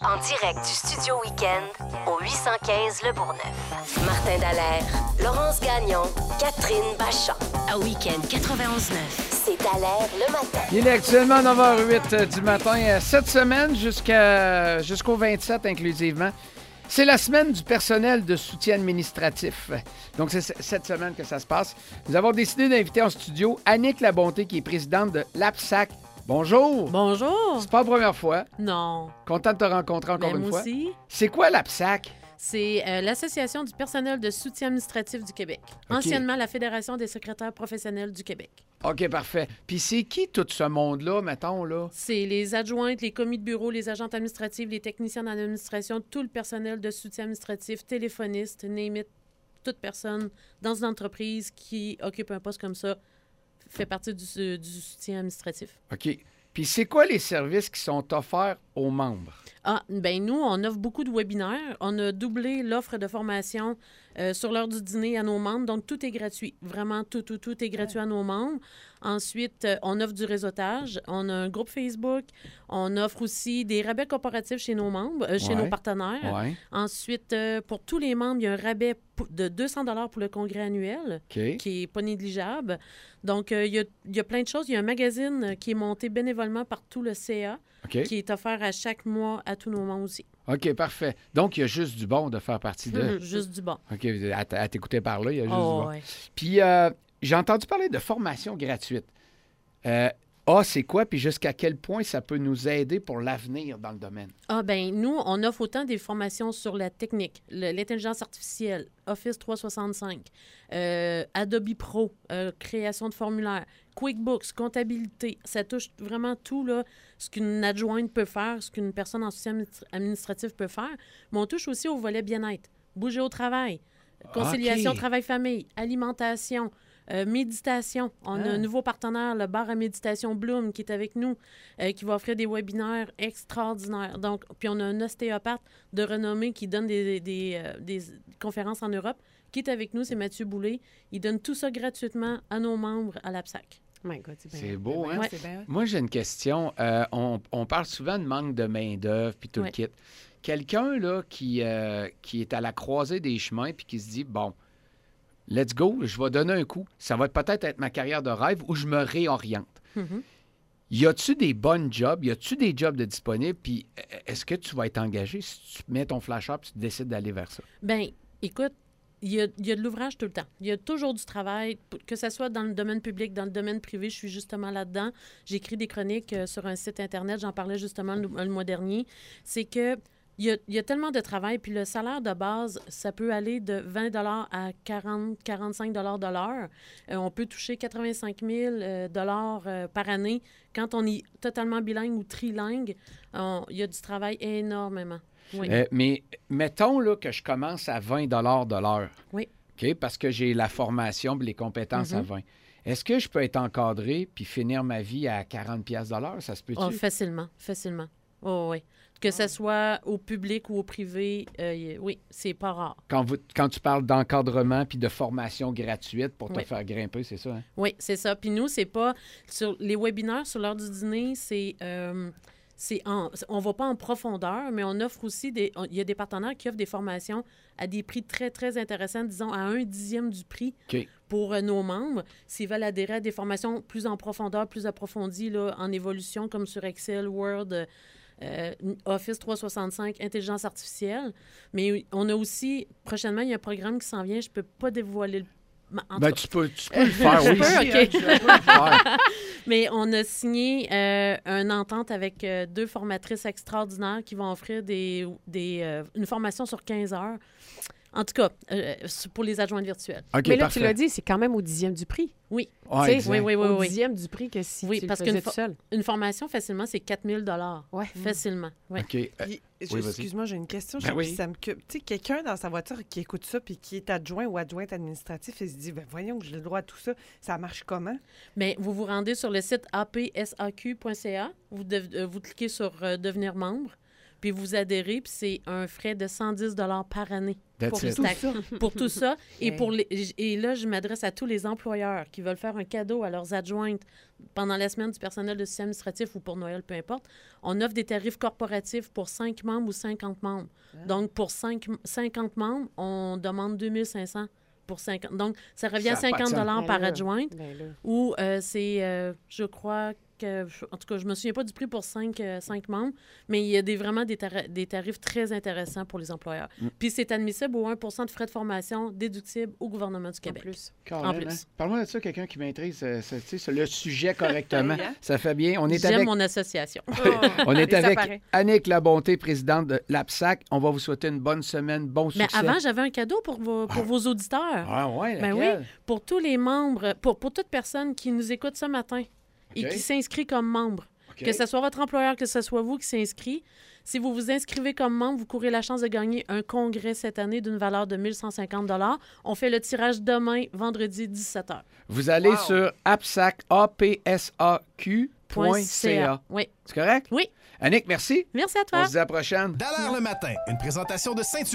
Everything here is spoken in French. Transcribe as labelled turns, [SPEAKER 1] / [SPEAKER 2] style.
[SPEAKER 1] En direct du Studio Week-end au 815 Le Bourgneuf. Martin Dallaire, Laurence Gagnon, Catherine Bachand. À Week-end 91.9. C'est Dallaire le matin.
[SPEAKER 2] Il est actuellement 9h08 du matin. Cette semaine jusqu'au 27 inclusivement. C'est la semaine du personnel de soutien administratif. Donc, c'est cette semaine que ça se passe. Nous avons décidé d'inviter en studio Annick Labonté, qui est présidente de l'APSAC. Bonjour!
[SPEAKER 3] Bonjour!
[SPEAKER 2] C'est pas la première fois.
[SPEAKER 3] Non.
[SPEAKER 2] Content de te rencontrer encore une
[SPEAKER 3] moi
[SPEAKER 2] fois.
[SPEAKER 3] aussi.
[SPEAKER 2] C'est quoi l'APSAC?
[SPEAKER 3] C'est l'Association du personnel de soutien administratif du Québec.
[SPEAKER 2] OK.
[SPEAKER 3] Anciennement, la Fédération des secrétaires professionnels du Québec.
[SPEAKER 2] OK, parfait. Puis c'est qui tout ce monde-là, mettons, là?
[SPEAKER 3] C'est les adjointes, les commis de bureau, les agentes administratives, les techniciens en administration, tout le personnel de soutien administratif, téléphonistes, name it, toute personne dans une entreprise qui occupe un poste comme ça fait partie du soutien administratif.
[SPEAKER 2] OK. Puis c'est quoi les services qui sont offerts aux membres?
[SPEAKER 3] Ah, ben nous, on offre beaucoup de webinaires. On a doublé l'offre de formation sur l'heure du dîner à nos membres. Donc, tout est gratuit. Vraiment, tout est gratuit à nos membres. Ensuite, on offre du réseautage. On a un groupe Facebook. On offre aussi des rabais corporatifs chez nos membres, chez nos partenaires.
[SPEAKER 2] Ouais.
[SPEAKER 3] Ensuite, pour tous les membres, il y a un rabais de 200 $ pour le congrès annuel,
[SPEAKER 2] OK.
[SPEAKER 3] qui n'est pas négligeable. Donc, il y a plein de choses. Il y a un magazine qui est monté bénévolement par tout le CA,
[SPEAKER 2] OK.
[SPEAKER 3] qui est offert à chaque mois à tous nos membres aussi.
[SPEAKER 2] OK, parfait. Donc, il y a juste du bon de faire partie de...
[SPEAKER 3] Juste du bon.
[SPEAKER 2] OK, à t'écouter par là, il y a juste du bon.
[SPEAKER 3] Ouais.
[SPEAKER 2] Puis, j'ai entendu parler de formation gratuite. C'est quoi, puis jusqu'à quel point ça peut nous aider pour l'avenir dans le domaine?
[SPEAKER 3] Ah ben nous, on offre autant des formations sur la technique, l'intelligence artificielle, Office 365, Adobe Pro, création de formulaires, QuickBooks, comptabilité. Ça touche vraiment tout, là, ce qu'une adjointe peut faire, ce qu'une personne en soutien administratif peut faire. Mais on touche aussi au volet bien-être, bouger au travail, conciliation
[SPEAKER 2] OK.
[SPEAKER 3] travail-famille, alimentation, méditation. On a un nouveau partenaire, le bar à méditation Bloom, qui est avec nous, qui va offrir des webinaires extraordinaires. Donc, puis on a un ostéopathe de renommée qui donne des conférences en Europe, qui est avec nous, c'est Mathieu Boulay. Il donne tout ça gratuitement à nos membres à l'APSAC.
[SPEAKER 4] My God, c'est bien.
[SPEAKER 2] C'est beau, hein?
[SPEAKER 3] Ouais.
[SPEAKER 4] C'est bien.
[SPEAKER 2] Moi, j'ai une question. On parle souvent de manque de main-d'œuvre puis tout le kit. Quelqu'un là qui est à la croisée des chemins puis qui se dit, bon, let's go, je vais donner un coup. Ça va peut-être être ma carrière de rêve où je me réoriente.
[SPEAKER 3] Mhm.
[SPEAKER 2] Y a-tu des bonnes jobs? Y a-tu des jobs de disponibles? Puis est-ce que tu vas être engagé si tu mets ton flash-up et tu décides d'aller vers ça?
[SPEAKER 3] Bien, écoute, il y a de l'ouvrage tout le temps. Il y a toujours du travail, que ce soit dans le domaine public, dans le domaine privé. Je suis justement là-dedans. J'écris des chroniques sur un site Internet. J'en parlais justement le mois dernier. C'est que il y a tellement de travail. Puis le salaire de base, ça peut aller de 20 $ à 40-45 $ de l'heure. On peut toucher 85 000 $ par année. Quand on est totalement bilingue ou trilingue, il y a du travail énormément. Oui.
[SPEAKER 2] Mais mettons là, que je commence à 20 $ de l'heure.
[SPEAKER 3] Oui.
[SPEAKER 2] OK? Parce que j'ai la formation et les compétences à 20. Est-ce que je peux être encadré puis finir ma vie à 40 $ de l'heure? Ça se peut-tu?
[SPEAKER 3] Oh, facilement. Oh, oui. Que ce soit au public ou au privé, oui, c'est pas rare.
[SPEAKER 2] Quand tu parles d'encadrement puis de formation gratuite pour te faire grimper, c'est ça, hein?
[SPEAKER 3] Oui, c'est ça. Puis nous, c'est pas... Sur les webinaires, sur l'heure du dîner, on va pas en profondeur, mais on offre aussi il y a des partenaires qui offrent des formations à des prix très, très intéressants, disons à 1/10 du prix
[SPEAKER 2] OK.
[SPEAKER 3] pour nos membres. S'ils veulent adhérer à des formations plus en profondeur, plus approfondies, là, en évolution, comme sur Excel, Word, Office 365, intelligence artificielle. Mais on a aussi, prochainement, il y a un programme qui s'en vient, je peux pas dévoiler
[SPEAKER 2] Tu peux le faire, oui.
[SPEAKER 3] OK.
[SPEAKER 2] Tu peux le faire.
[SPEAKER 3] Mais on a signé une entente avec 2 formatrices extraordinaires qui vont offrir une formation sur 15 heures. En tout cas, pour les adjointes virtuelles.
[SPEAKER 2] OK,
[SPEAKER 4] Mais là,
[SPEAKER 2] parfait.
[SPEAKER 4] tu l'as dit, c'est quand même au 10e du prix.
[SPEAKER 3] Oui.
[SPEAKER 2] Ouais,
[SPEAKER 4] Tu sais,
[SPEAKER 2] exact.
[SPEAKER 3] Oui.
[SPEAKER 4] Au 10e du prix que si
[SPEAKER 3] Oui,
[SPEAKER 4] tu
[SPEAKER 3] parce
[SPEAKER 4] le faisais
[SPEAKER 3] qu'une
[SPEAKER 4] tout seul.
[SPEAKER 3] Une formation, facilement, c'est 4 000 $.
[SPEAKER 4] Ouais.
[SPEAKER 3] Facilement. Oui.
[SPEAKER 2] OK.
[SPEAKER 5] Puis,
[SPEAKER 2] Oui, vas-y.
[SPEAKER 5] excuse-moi, j'ai une question.
[SPEAKER 2] Ben oui.
[SPEAKER 5] Tu sais, quelqu'un dans sa voiture qui écoute ça puis qui est adjoint ou adjointe administratif et se dit, ben voyons que j'ai le droit à tout ça, ça marche comment?
[SPEAKER 3] Mais vous vous rendez sur le site apsaq.ca, vous cliquez sur devenir membre, Puis vous adhérez, puis c'est un frais de 110 par année.
[SPEAKER 2] That's
[SPEAKER 3] Pour,
[SPEAKER 2] it.
[SPEAKER 3] pour tout ça. Et là, je m'adresse à tous les employeurs qui veulent faire un cadeau à leurs adjointes pendant la semaine du personnel de système administratif ou pour Noël, peu importe. On offre des tarifs corporatifs pour 5 membres ou 50 membres. Donc, pour 50 membres, on demande 2500 pour 50. Donc, ça revient à
[SPEAKER 2] Ça a pas de
[SPEAKER 3] 50
[SPEAKER 2] sens.
[SPEAKER 3] par adjointe.
[SPEAKER 4] Ben là.
[SPEAKER 3] Ou c'est, je crois en tout cas, je me souviens pas du prix pour 5 membres, mais il y a vraiment des tarifs très intéressants pour les employeurs. Puis c'est admissible au 1 de frais de formation déductible au gouvernement du Québec.
[SPEAKER 2] Carrément,
[SPEAKER 3] En plus.
[SPEAKER 2] hein? Parle-moi de ça, quelqu'un qui maîtrise le sujet correctement.
[SPEAKER 5] Hein?
[SPEAKER 2] Ça fait bien. On est
[SPEAKER 3] J'aime
[SPEAKER 2] avec,
[SPEAKER 3] mon association.
[SPEAKER 2] on est
[SPEAKER 5] Et ça
[SPEAKER 2] avec
[SPEAKER 5] paraît.
[SPEAKER 2] Annick Labonté, présidente de l'APSAC. On va vous souhaiter une bonne semaine, bon
[SPEAKER 3] Mais
[SPEAKER 2] succès.
[SPEAKER 3] avant, j'avais un cadeau pour vos auditeurs.
[SPEAKER 2] Ah ouais,
[SPEAKER 3] Ben
[SPEAKER 2] laquelle?
[SPEAKER 3] oui, pour tous les membres, pour toute personne qui nous écoute ce matin et
[SPEAKER 2] OK.
[SPEAKER 3] qui s'inscrit comme membre.
[SPEAKER 2] OK.
[SPEAKER 3] Que ce soit votre employeur, que ce soit vous qui s'inscrit. Si vous vous inscrivez comme membre, vous courez la chance de gagner un congrès cette année d'une valeur de 1 150 $. On fait le tirage demain, vendredi, 17h.
[SPEAKER 2] Vous allez sur apsac.ca.
[SPEAKER 3] Oui.
[SPEAKER 2] C'est correct?
[SPEAKER 3] Oui.
[SPEAKER 2] Annick, merci.
[SPEAKER 3] Merci à
[SPEAKER 2] On
[SPEAKER 3] toi.
[SPEAKER 2] se dit à la prochaine.
[SPEAKER 6] Dallaire le matin, une présentation de Ceinture.